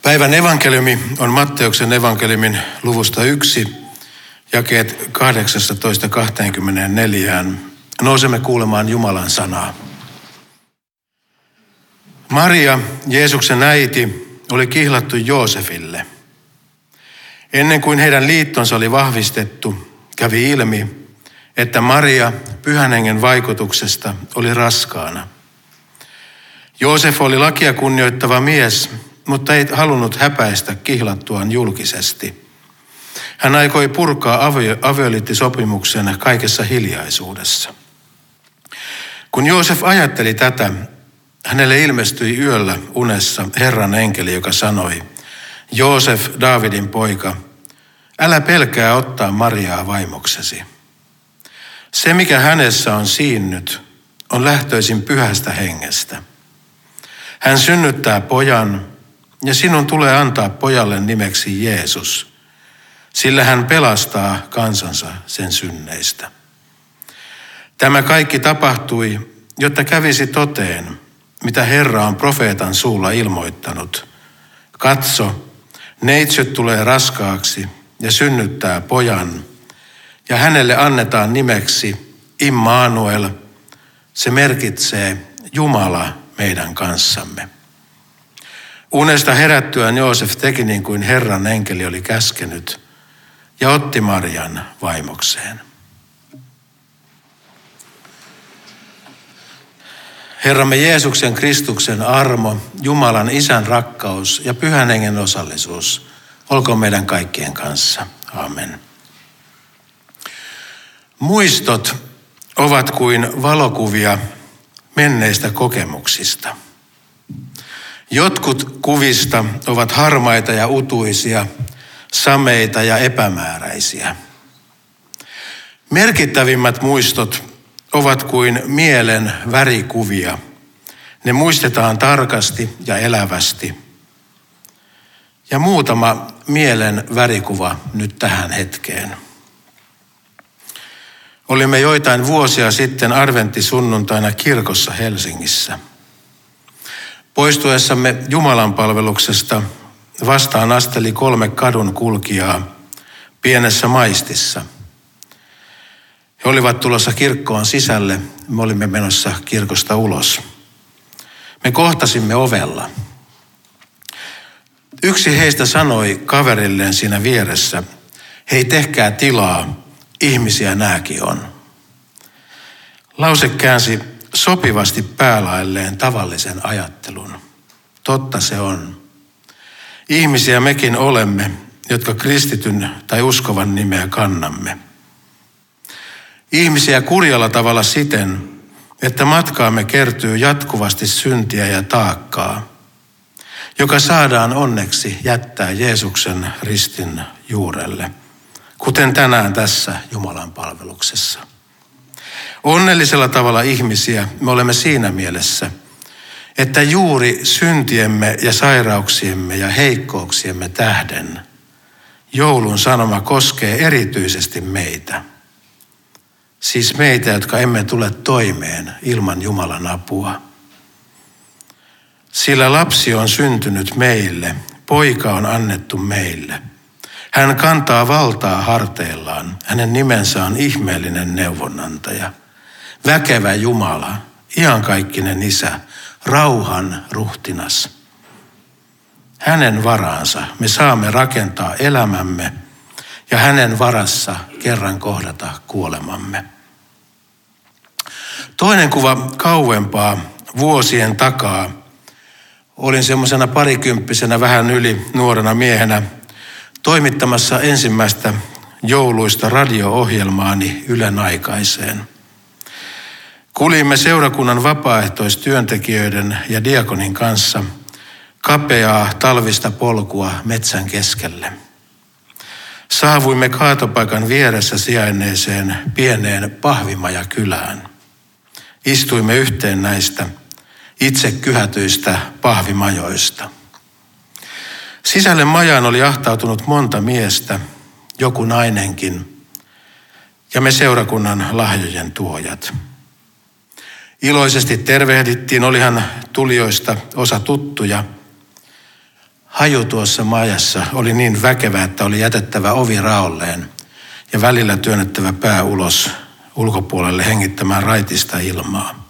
Päivän evankeliumi on Matteuksen evankeliumin luvusta 1, jakeet 18-24. Nousemme kuulemaan Jumalan sanaa. Maria, Jeesuksen äiti, oli kihlattu Joosefille. Ennen kuin heidän liittonsa oli vahvistettu, kävi ilmi, että Maria Pyhän Hengen vaikutuksesta oli raskaana. Joosef oli lakia kunnioittava mies, mutta ei halunnut häpäistä kihlattuaan julkisesti. Hän aikoi purkaa avioliittisopimuksen kaikessa hiljaisuudessa. Kun Joosef ajatteli tätä, hänelle ilmestyi yöllä unessa Herran enkeli, joka sanoi: Joosef, Daavidin poika, älä pelkää ottaa Mariaa vaimoksesi. Se, mikä hänessä on siinnyt, on lähtöisin Pyhästä Hengestä. Hän synnyttää pojan, ja sinun tulee antaa pojalle nimeksi Jeesus, sillä hän pelastaa kansansa sen synneistä. Tämä kaikki tapahtui, jotta kävisi toteen, mitä Herra on profeetan suulla ilmoittanut. Katso, neitsyt tulee raskaaksi ja synnyttää pojan, ja hänelle annetaan nimeksi Immanuel. Se merkitsee Jumala meidän kanssamme. Unesta herättyään Joosef teki niin kuin Herran enkeli oli käskenyt ja otti Marian vaimokseen. Herramme Jeesuksen Kristuksen armo, Jumalan Isän rakkaus ja Pyhän Hengen osallisuus olkoon meidän kaikkien kanssa. Amen. Muistot ovat kuin valokuvia menneistä kokemuksista. Jotkut kuvista ovat harmaita ja utuisia, sameita ja epämääräisiä. Merkittävimmät muistot ovat kuin mielen värikuvia. Ne muistetaan tarkasti ja elävästi. Ja muutama mielen värikuva nyt tähän hetkeen. Olimme joitain vuosia sitten adventtisunnuntaina kirkossa Helsingissä. Poistuessamme Jumalan palveluksesta vastaan asteli 3 kadun kulkijaa pienessä maistissa. He olivat tulossa kirkkoon sisälle, me olimme menossa kirkosta ulos. Me kohtasimme ovella. Yksi heistä sanoi kaverilleen siinä vieressä: hei, tehkää tilaa, ihmisiä nääkin on. Lause käänsi sopivasti päälailleen tavallisen ajattelun. Totta se on. Ihmisiä mekin olemme, jotka kristityn tai uskovan nimeä kannamme. Ihmisiä kurjalla tavalla siten, että matkaamme kertyy jatkuvasti syntiä ja taakkaa, joka saadaan onneksi jättää Jeesuksen ristin juurelle, kuten tänään tässä Jumalan palveluksessa. Onnellisella tavalla ihmisiä me olemme siinä mielessä, että juuri syntiemme ja sairauksiemme ja heikkouksiemme tähden joulun sanoma koskee erityisesti meitä. Siis meitä, jotka emme tule toimeen ilman Jumalan apua. Sillä lapsi on syntynyt meille, poika on annettu meille. Hän kantaa valtaa harteillaan. Hänen nimensä on ihmeellinen neuvonantaja, väkevä Jumala, iankaikkinen Isä, rauhan ruhtinas. Hänen varaansa me saamme rakentaa elämämme ja hänen varassa kerran kohdata kuolemamme. Toinen kuva kauempaa vuosien takaa. Olin semmoisena parikymppisenä vähän yli nuorena miehenä toimittamassa ensimmäistä jouluista radio-ohjelmaani Ylen aikaiseen. Kuljimme seurakunnan vapaaehtoistyöntekijöiden ja diakonin kanssa kapeaa talvista polkua metsän keskelle. Saavuimme kaatopaikan vieressä sijainneeseen pieneen pahvimajakylään. Istuimme yhteen näistä itse kyhätyistä pahvimajoista. Sisälle majaan oli ahtautunut monta miestä, joku nainenkin, ja me seurakunnan lahjojen tuojat. Iloisesti tervehdittiin, olihan tulijoista osa tuttuja. Haju tuossa majassa oli niin väkevä, että oli jätettävä ovi raolleen ja välillä työnnettävä pää ulos ulkopuolelle hengittämään raitista ilmaa.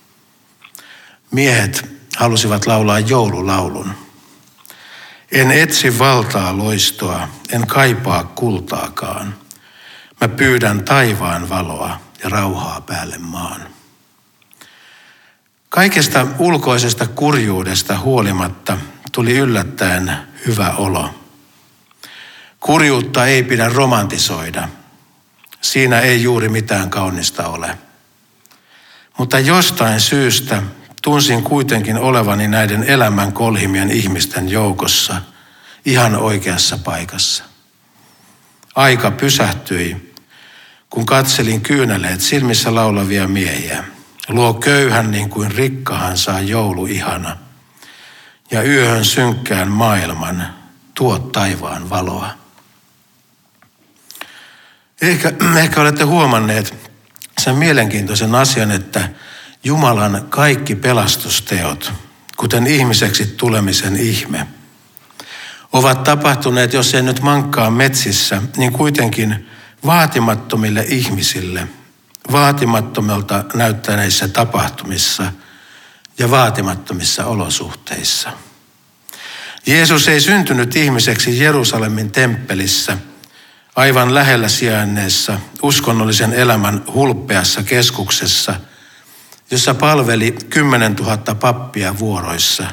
Miehet halusivat laulaa joululaulun. En etsi valtaa loistoa, en kaipaa kultaakaan. Mä pyydän taivaan valoa ja rauhaa päälle maan. Kaikesta ulkoisesta kurjuudesta huolimatta tuli yllättäen hyvä olo. Kurjuutta ei pidä romantisoida. Siinä ei juuri mitään kaunista ole. Mutta jostain syystä tunsin kuitenkin olevani näiden elämän kolhimien ihmisten joukossa ihan oikeassa paikassa. Aika pysähtyi, kun katselin kyyneleet silmissä laulavia miehiä. Luo köyhän niin kuin rikkahan saa joulu ihana. Ja yöhön synkkään maailman tuo taivaan valoa. Ehkä olette huomanneet sen mielenkiintoisen asian, että Jumalan kaikki pelastusteot, kuten ihmiseksi tulemisen ihme, ovat tapahtuneet, jos ei nyt mankkaa metsissä, niin kuitenkin vaatimattomille ihmisille, vaatimattomilta näyttäneissä tapahtumissa ja vaatimattomissa olosuhteissa. Jeesus ei syntynyt ihmiseksi Jerusalemin temppelissä, aivan lähellä sijainneessa uskonnollisen elämän hulppeassa keskuksessa, jossa palveli 10 000 pappia vuoroissa.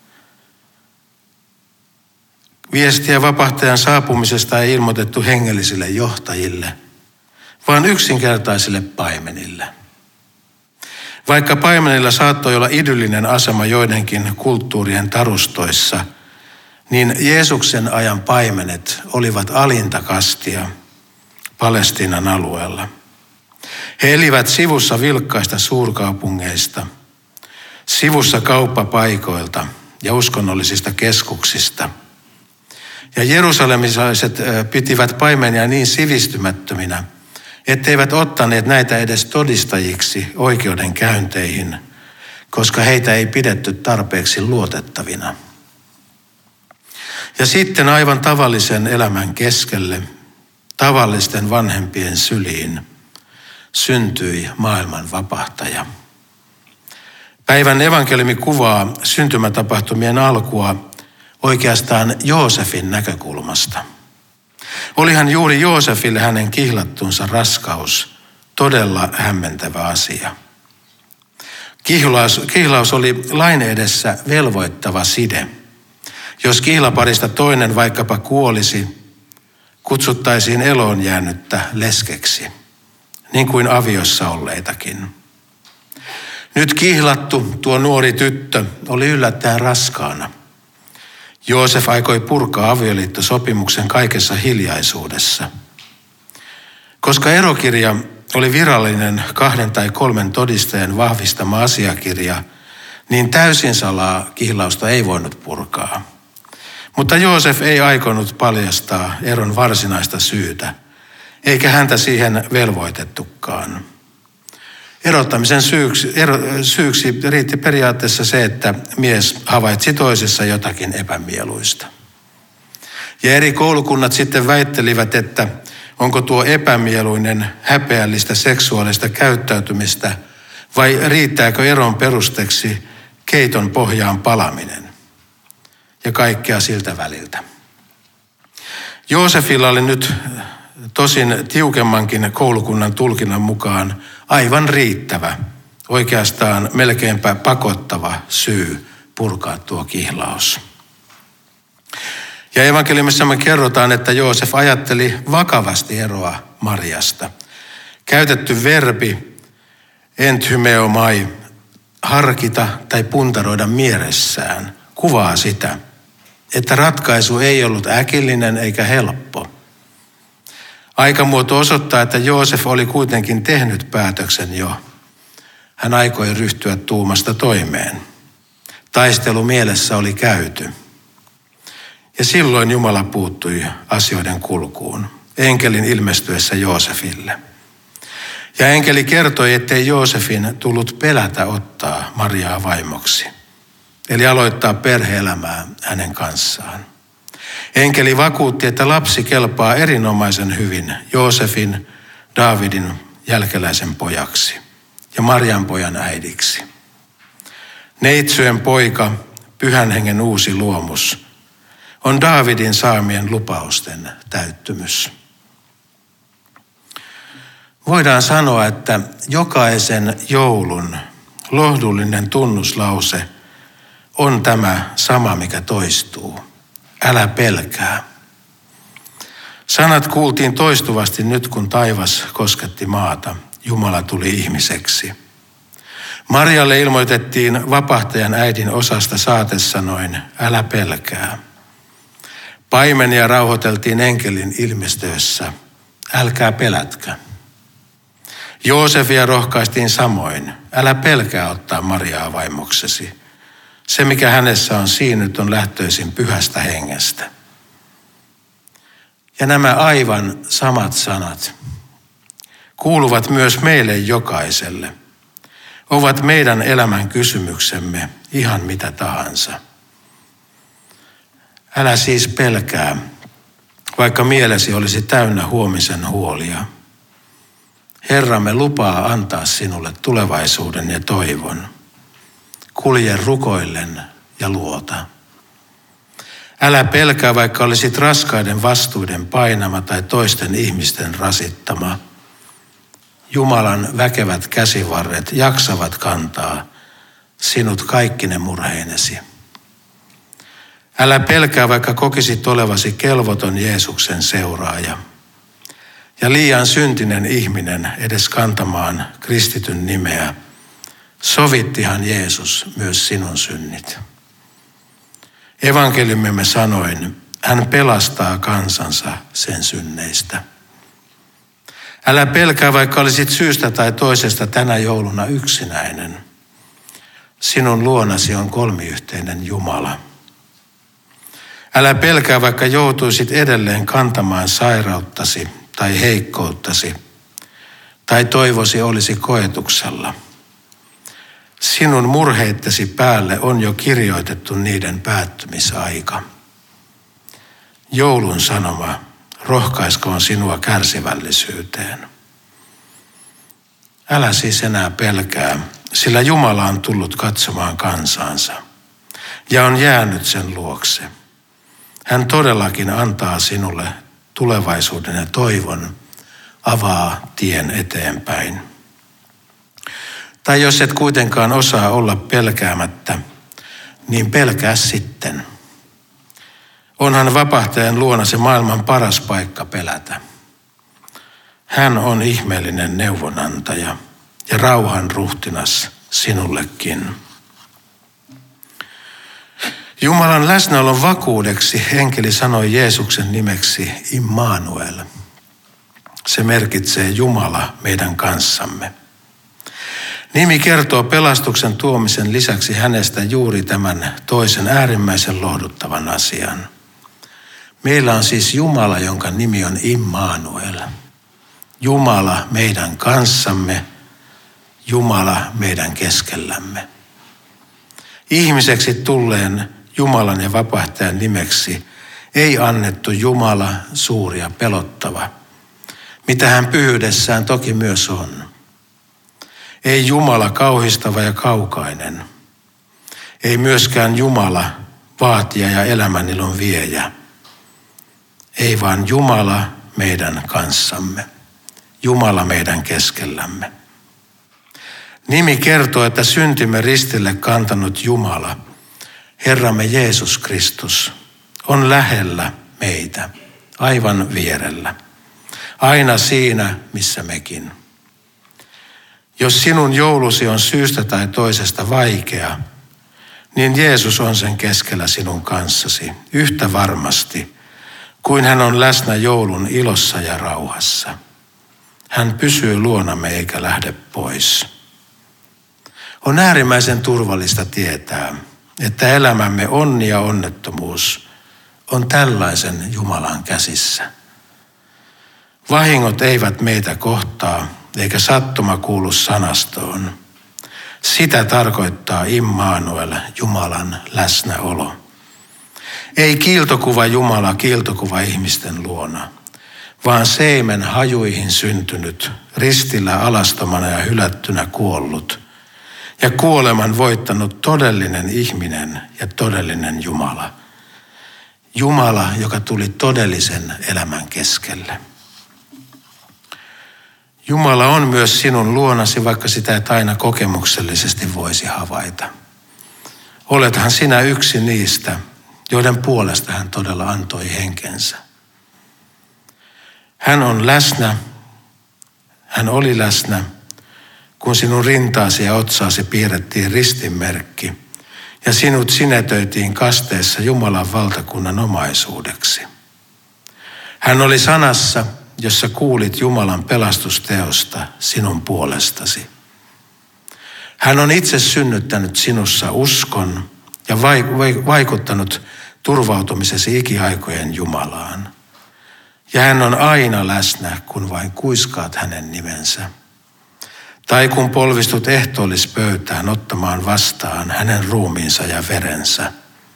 Viestiä vapahtajan saapumisesta ei ilmoitettu hengellisille johtajille, vaan yksinkertaisille paimenille. Vaikka paimenilla saattoi olla idyllinen asema joidenkin kulttuurien tarustoissa, niin Jeesuksen ajan paimenet olivat alinta kastia Palestiinan alueella. He elivät sivussa vilkkaista suurkaupungeista, sivussa kauppapaikoilta ja uskonnollisista keskuksista. Ja jerusalemilaiset pitivät paimenia niin sivistymättöminä, etteivät ottaneet näitä edes todistajiksi oikeudenkäynteihin, koska heitä ei pidetty tarpeeksi luotettavina. Ja sitten aivan tavallisen elämän keskelle, tavallisten vanhempien syliin, syntyi maailman vapahtaja. Päivän evankeliumi kuvaa syntymätapahtumien alkua oikeastaan Joosefin näkökulmasta. Olihan juuri Joosefille hänen kihlattunsa raskaus todella hämmentävä asia. Kihlaus oli lain edessä velvoittava side. Jos kihlaparista toinen vaikkapa kuolisi, kutsuttaisiin eloon jäänyttä leskeksi, niin kuin aviossa olleitakin. Nyt kihlattu tuo nuori tyttö oli yllättäen raskaana. Joosef aikoi purkaa avioliittosopimuksen kaikessa hiljaisuudessa. Koska erokirja oli virallinen 2 tai 3 todistajan vahvistama asiakirja, niin täysin salaa kihlausta ei voinut purkaa. Mutta Joosef ei aikonut paljastaa eron varsinaista syytä, eikä häntä siihen velvoitettukaan. Erottamisen syyksi riitti periaatteessa se, että mies havaitsi toisessa jotakin epämieluista. Ja eri koulukunnat sitten väittelivät, että onko tuo epämieluinen, häpeällistä seksuaalista käyttäytymistä vai riittääkö eron perusteeksi keiton pohjaan palaminen ja kaikkea siltä väliltä. Joosefilla oli nyt tosin tiukemmankin koulukunnan tulkinnan mukaan aivan riittävä, oikeastaan melkeinpä pakottava syy purkaa tuo kihlaus. Ja evankeliumissa me kerrotaan, että Joosef ajatteli vakavasti eroa Mariasta. Käytetty verbi enthymeomai, harkita tai puntaroida mielessään, kuvaa sitä, että ratkaisu ei ollut äkillinen eikä helppo. Aikamuoto osoittaa, että Joosef oli kuitenkin tehnyt päätöksen jo. Hän aikoi ryhtyä tuumasta toimeen. Taistelu mielessä oli käyty. Ja silloin Jumala puuttui asioiden kulkuun, enkelin ilmestyessä Joosefille. Ja enkeli kertoi, ettei Joosefin tullut pelätä ottaa Mariaa vaimoksi. eli aloittaa perhe-elämää hänen kanssaan. Enkeli vakuutti, että lapsi kelpaa erinomaisen hyvin Joosefin, Daavidin jälkeläisen pojaksi ja Marian pojan äidiksi. Neitsyön poika, Pyhän Hengen uusi luomus, on Daavidin saamien lupausten täyttymys. Voidaan sanoa, että jokaisen joulun lohdullinen tunnuslause on tämä sama, mikä toistuu. Älä pelkää. Sanat kuultiin toistuvasti nyt, kun taivas kosketti maata. Jumala tuli ihmiseksi. Marialle ilmoitettiin vapahtajan äidin osasta saatesanoin, älä pelkää. Paimenia rauhoiteltiin enkelin ilmestyessä, älkää pelätkö. Joosefia rohkaistiin samoin, älä pelkää ottaa Mariaa vaimoksesi. Se, mikä hänessä on siinnyt, on lähtöisin Pyhästä Hengestä. Ja nämä aivan samat sanat kuuluvat myös meille jokaiselle. Ovat meidän elämän kysymyksemme ihan mitä tahansa. Älä siis pelkää, vaikka mielesi olisi täynnä huomisen huolia. Herramme lupaa antaa sinulle tulevaisuuden ja toivon. Kulje rukoillen ja luota. Älä pelkää, vaikka olisit raskaiden vastuiden painama tai toisten ihmisten rasittama. Jumalan väkevät käsivarret jaksavat kantaa sinut kaikkine murheinesi. Älä pelkää, vaikka kokisit olevasi kelvoton Jeesuksen seuraaja ja liian syntinen ihminen edes kantamaan kristityn nimeä. Sovittihan Jeesus myös sinun synnit. Evankeliumimme sanoin, hän pelastaa kansansa sen synneistä. Älä pelkää, vaikka olisit syystä tai toisesta tänä jouluna yksinäinen. Sinun luonasi on kolmiyhteinen Jumala. Älä pelkää, vaikka joutuisit edelleen kantamaan sairauttasi tai heikkouttasi, tai toivosi olisi koetuksella. Sinun murheittesi päälle on jo kirjoitettu niiden päättymisaika. Joulun sanoma rohkaiskoon sinua kärsivällisyyteen. Älä siis enää pelkää, sillä Jumala on tullut katsomaan kansansa ja on jäänyt sen luokse. Hän todellakin antaa sinulle tulevaisuuden ja toivon, avaa tien eteenpäin. Tai jos et kuitenkaan osaa olla pelkäämättä, niin pelkää sitten. Onhan vapahtajan luona se maailman paras paikka pelätä. Hän on ihmeellinen neuvonantaja ja rauhan ruhtinas sinullekin. Jumalan läsnäolon vakuudeksi enkeli sanoi Jeesuksen nimeksi Immanuel. Se merkitsee Jumala meidän kanssamme. Nimi kertoo pelastuksen tuomisen lisäksi hänestä juuri tämän toisen äärimmäisen lohduttavan asian. Meillä on siis Jumala, jonka nimi on Immanuel. Jumala meidän kanssamme, Jumala meidän keskellämme. Ihmiseksi tulleen Jumalan ja vapahtajan nimeksi ei annettu Jumala suuri ja pelottava, mitä hän pyhyydessään toki myös on. Ei Jumala kauhistava ja kaukainen. Ei myöskään Jumala vaatija ja elämänilon viejä. Ei vaan Jumala meidän kanssamme. Jumala meidän keskellämme. Nimi kertoo, että syntimme ristille kantanut Jumala, Herramme Jeesus Kristus, on lähellä meitä, aivan vierellä. Aina siinä, missä mekin. Jos sinun joulusi on syystä tai toisesta vaikea, niin Jeesus on sen keskellä sinun kanssasi yhtä varmasti, kuin hän on läsnä joulun ilossa ja rauhassa. Hän pysyy luonamme eikä lähde pois. On äärimmäisen turvallista tietää, että elämämme onni ja onnettomuus on tällaisen Jumalan käsissä. Vahingot eivät meitä kohtaa, eikä sattuma kuulu sanastoon. Sitä tarkoittaa Immanuel, Jumalan läsnäolo. Ei kiiltokuva Jumala, kiiltokuva ihmisten luona, vaan seimen hajuihin syntynyt, ristillä alastomana ja hylättynä kuollut ja kuoleman voittanut todellinen ihminen ja todellinen Jumala. Jumala, joka tuli todellisen elämän keskelle. Jumala on myös sinun luonasi, vaikka sitä et aina kokemuksellisesti voisi havaita. Olethan sinä yksi niistä, joiden puolesta hän todella antoi henkensä. Hän on läsnä, hän oli läsnä, kun sinun rintaasi ja otsaasi piirrettiin ristinmerkki ja sinut sinetöitiin kasteessa Jumalan valtakunnan omaisuudeksi. Hän oli sanassa, jossa kuulit Jumalan pelastusteosta sinun puolestasi. Hän on itse synnyttänyt sinussa uskon ja vaikuttanut turvautumisesi ikiaikojen Jumalaan. Ja hän on aina läsnä, kun vain kuiskaat hänen nimensä. Tai kun polvistut ehtoollispöytään ottamaan vastaan hänen ruumiinsa ja verensä.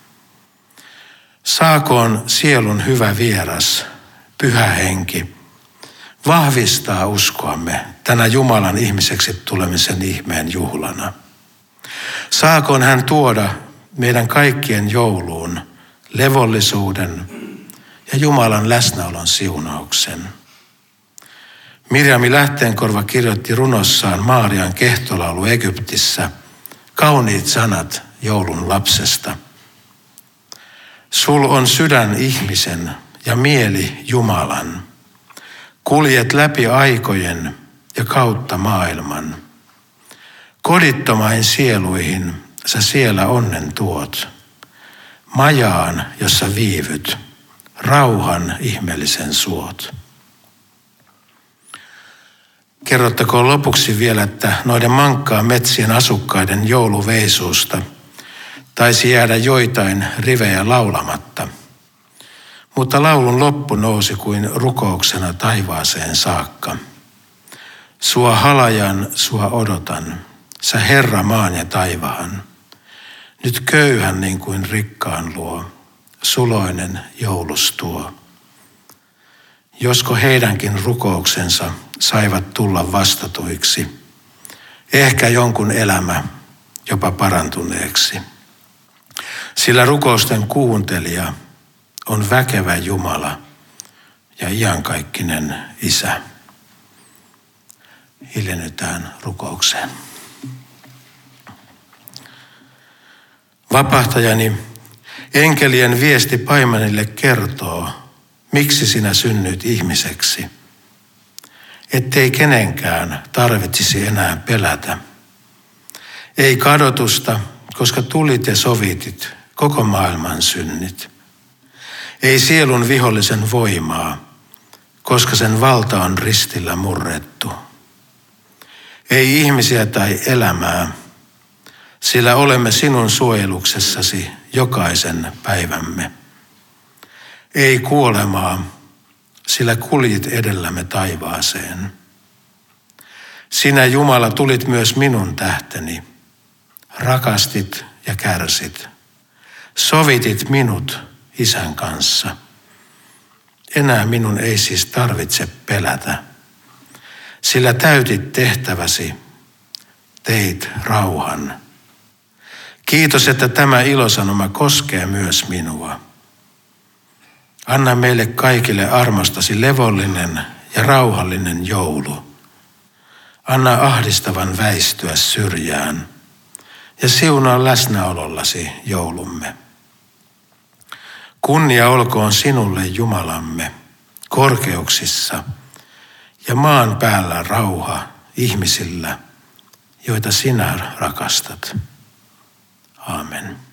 Saakoon sielun hyvä vieras, Pyhä Henki, vahvistaa uskoamme tänä Jumalan ihmiseksi tulemisen ihmeen juhlana. Saakoon hän tuoda meidän kaikkien jouluun levollisuuden ja Jumalan läsnäolon siunauksen. Mirjami Lähteenkorva kirjoitti runossaan Maarian kehtolaulu Egyptissä kauniit sanat joulun lapsesta. Sul on sydän ihmisen ja mieli Jumalan. Kuljet läpi aikojen ja kautta maailman. Kodittomain sieluihin sä siellä onnen tuot. Majaan, jossa viivyt, rauhan ihmeellisen suot. Kerrottakoon lopuksi vielä, että noiden mankkaan metsien asukkaiden jouluveisuusta taisi jäädä joitain rivejä laulamatta. Mutta laulun loppu nousi kuin rukouksena taivaaseen saakka. Sua halajan, sua odotan, sä Herra maan ja taivahan. Nyt köyhän niin kuin rikkaan luo, suloinen joulus tuo. Josko heidänkin rukouksensa saivat tulla vastatuiksi, ehkä jonkun elämä jopa parantuneeksi. Sillä rukousten kuuntelija on väkevä Jumala ja iankaikkinen Isä. Hiljennytään rukoukseen. Vapahtajani, enkelien viesti paimenille kertoo, miksi sinä synnyit ihmiseksi, ettei kenenkään tarvitsisi enää pelätä. Ei kadotusta, koska tulit ja sovitit koko maailman synnit. Ei sielun vihollisen voimaa, koska sen valta on ristillä murrettu. Ei ihmisiä tai elämää, sillä olemme sinun suojeluksessasi jokaisen päivämme. Ei kuolemaa, sillä kuljit edellämme taivaaseen. Sinä Jumala tulit myös minun tähteni, rakastit ja kärsit. Sovitit minut Isän kanssa. Enää minun ei siis tarvitse pelätä, sillä täytit tehtäväsi, teit rauhan. Kiitos, että tämä ilosanoma koskee myös minua. Anna meille kaikille armostasi levollinen ja rauhallinen joulu. Anna ahdistavan väistyä syrjään ja siunaa läsnäolollasi joulumme. Kunnia olkoon sinulle, Jumalamme, korkeuksissa ja maan päällä rauha ihmisillä, joita sinä rakastat. Aamen.